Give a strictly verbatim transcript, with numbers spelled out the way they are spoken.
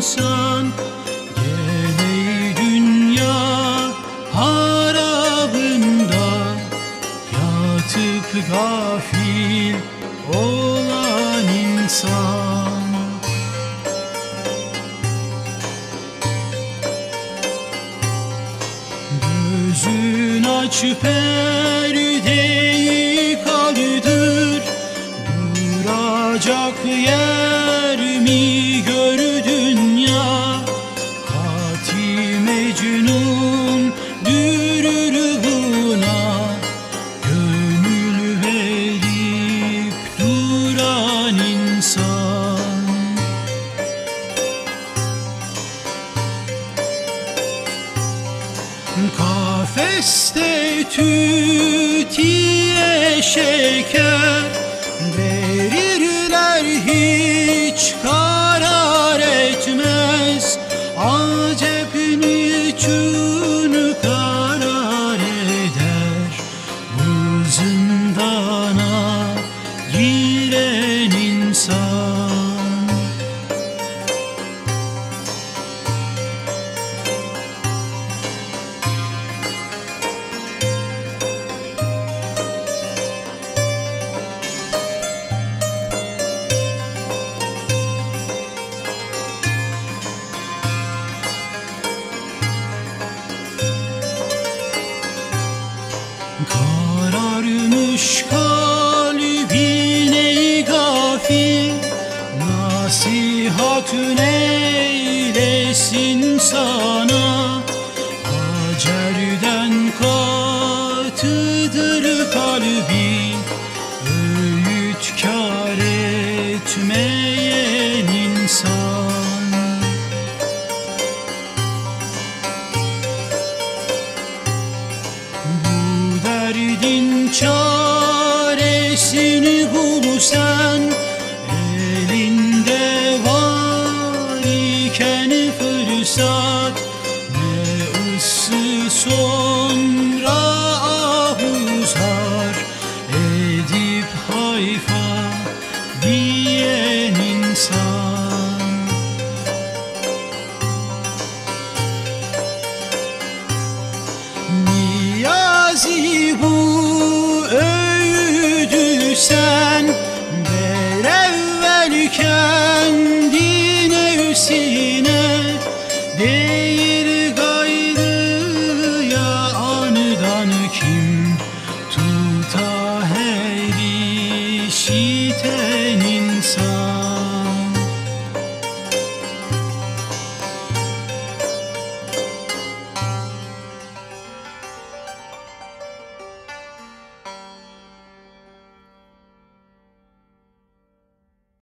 insan, gene dünya harabında yatıp gafil olan insan. Gözün aç perdeyi kaldır, duracak yer mi gör dünya? Katil Mecnun dürür buna, gönül verip duran insan. Kafeste tütiye şeker verirler, hiç karar etmez. Acep niçin karar eder bu zindana giren insan? Kararmış kalbine gafil, nasihatün eylesin sana. Hacerden katıdır kalbi, öğüt kâr etmeyen insan. Derdin çaresini bul sen, elinde var iken fırsat. Ne ısı sonra ahuzar edip hayfa diyen insan. Niyazi bu öğüdü sen ver evvel kendine, nefsine.